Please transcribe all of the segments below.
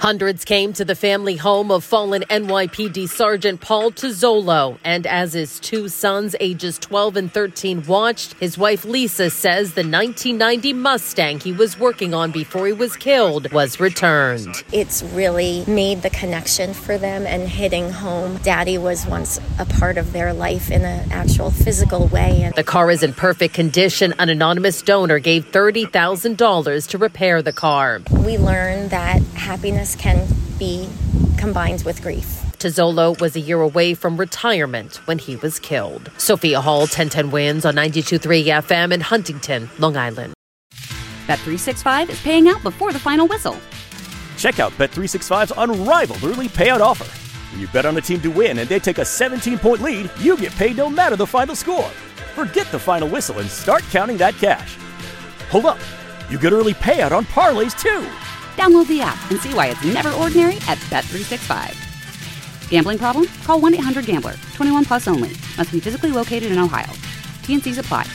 Hundreds came to the family home of fallen NYPD Sergeant Paul Tozzolo, and as his two sons, ages 12 and 13, watched, his wife Lisa says the 1990 Mustang he was working on before he was killed was returned. It's really made the connection for them and hitting home. Daddy was once a part of their life in an actual physical way. The car is in perfect condition. An anonymous donor gave $30,000 to repair the car. We learned that happiness can be combined with grief. Tozzolo was a year away from retirement when he was killed. Sophia Hall, 1010 Wins on 92.3 FM in Huntington, Long Island. Bet365 is paying out before the final whistle. Check out Bet365's unrivaled early payout offer. When you bet on a team to win and they take a 17-point lead, you get paid no matter the final score. Forget the final whistle and start counting that cash. Hold up. You get early payout on parlays, too. Download the app and see why it's never ordinary at Bet365. Gambling problem? Call 1-800-GAMBLER. 21 plus only. Must be physically located in Ohio. T&Cs apply.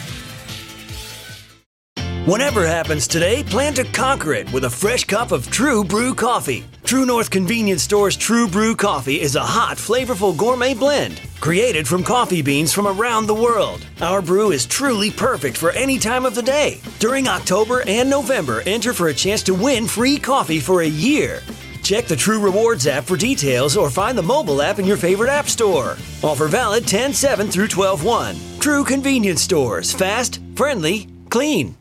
Whatever happens today, plan to conquer it with a fresh cup of True Brew coffee. True North Convenience Store's True Brew coffee is a hot, flavorful gourmet blend created from coffee beans from around the world. Our brew is truly perfect for any time of the day. During October and November, enter for a chance to win free coffee for a year. Check the True Rewards app for details or find the mobile app in your favorite app store. Offer valid 10/7 through 12/1. True Convenience Stores. Fast, friendly, clean.